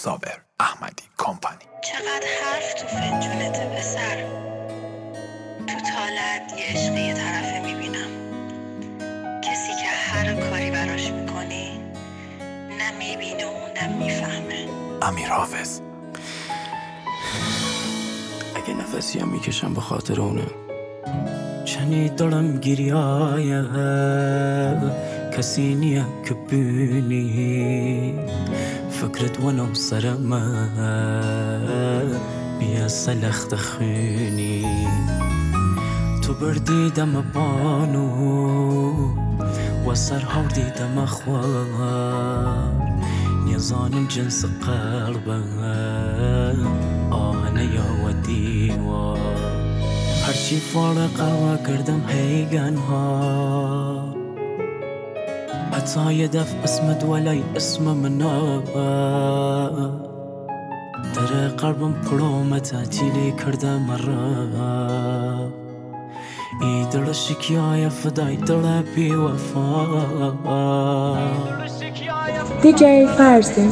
صابر احمدی کمپانی. چقدر حرف تو فنجونت پسر، تو طالعت یه عشق یه طرفه میبینم، کسی که هر کاری براش میکنی نه میبینه و نه میفهمه. امیر حافظ. اگه نفسی هم میکشم به خاطر اونه، چنی دارم گریایه کسی نیه که بینی فکرت ونو سرمه بیا سلخت خونی تو بردی دم بانو و سرها دیدم خوار نیزان جنس قلبه آهنه یا و دیوار هرچی فارقه و کردم هیگن ها حتی یه دف اسمت ولی اسم منا در قلبم پرومه تعطیلی کرده مرا ای دل شکیای فدای دل بی وفا دیجی فرزین.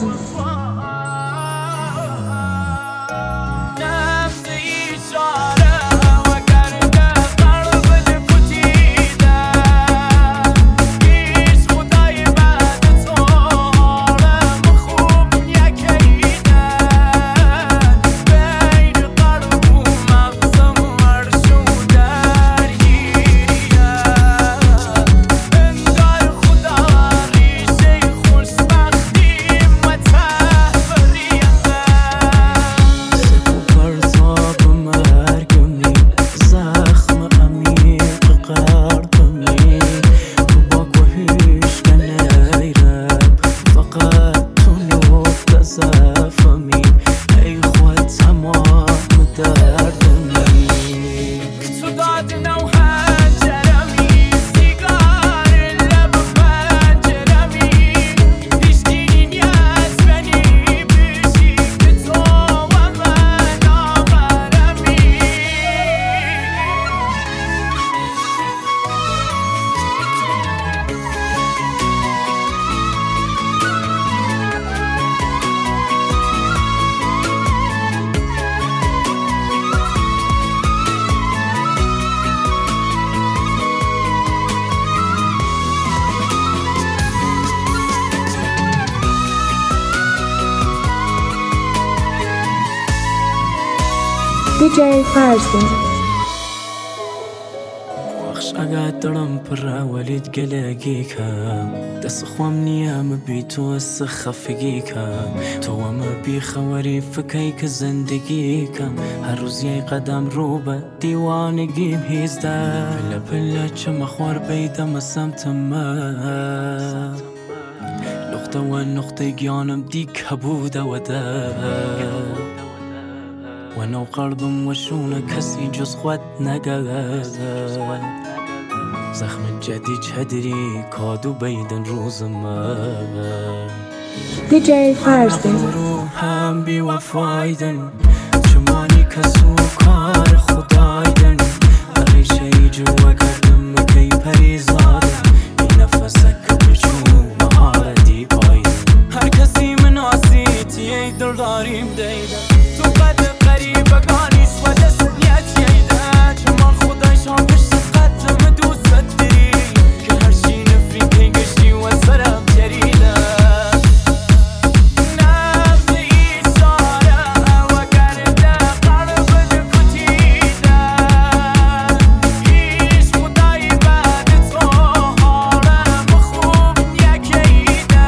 دیجی فرزین. وخش اگه دارم پر ولید گلگی کم دست خوام نیم بی تو از خفگی کم تو هم بی خوری فکری که زندگی کم هر روز یه قدم رو به دیوانگیم هیزده پله پله چه مخوار بیدم سمت من نقطه و نقطه گیانم دیگه بوده و ده ونو قلبم وشونه کسی جز خود نگذر زخم جدی چدری کادو بیدن روز من دیجی فرزین. رو هم بی وفایدن چمانی کسو کار خدایدن ریشه ای جوا کردم کی پریزاده این نفسک بچو مهارتی پایدن هر کسی من آسیتیه دل داریم دیدن تو قد قریبه گانیش و دستنیت ییده چمان خودش هم پشت قدم دوست داری که هر چی نفری که گشتی و سرم جریده نفس ایشاره و کرده قلب دکتیده ایش خدای بعد تو حالم خوب یکیده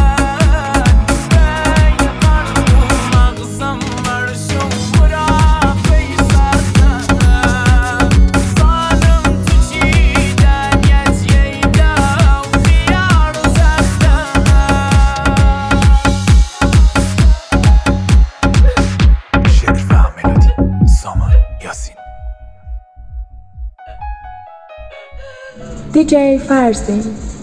بین قلب و مغزم مرشم برا فیصده ظالم تو چیدن یتیده و خیار زخته شعر و ملودی سامان یاسین. دیجی فرزین.